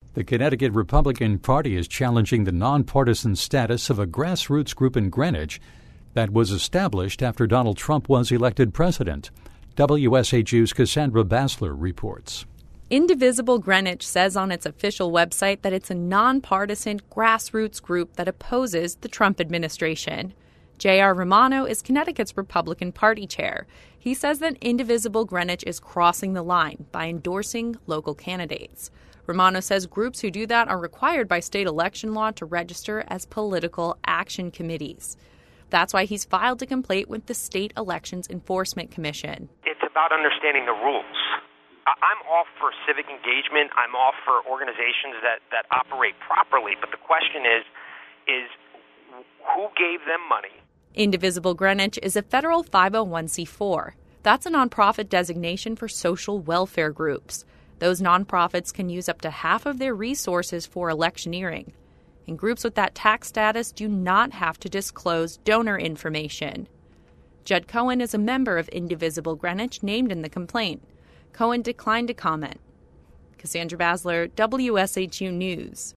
The Connecticut Republican Party is challenging the nonpartisan status of a grassroots group in Greenwich that was established after Donald Trump was elected president. WSHU's Cassandra Basler reports. Indivisible Greenwich says on its official website that it's a nonpartisan grassroots group that opposes the Trump administration. J.R. Romano is Connecticut's Republican Party chair. He says that Indivisible Greenwich is crossing the line by endorsing local candidates. Romano says groups who do that are required by state election law to register as political action committees. That's why he's filed a complaint with the State Elections Enforcement Commission. It's about understanding the rules. I'm all for civic engagement. I'm all for organizations that operate properly. But the question is who gave them money? Indivisible Greenwich is a federal 501c4. That's a nonprofit designation for social welfare groups. Those nonprofits can use up to half of their resources for electioneering. And groups with that tax status do not have to disclose donor information. Judd Cohen is a member of Indivisible Greenwich named in the complaint. Cohen declined to comment. Cassandra Basler, WSHU News.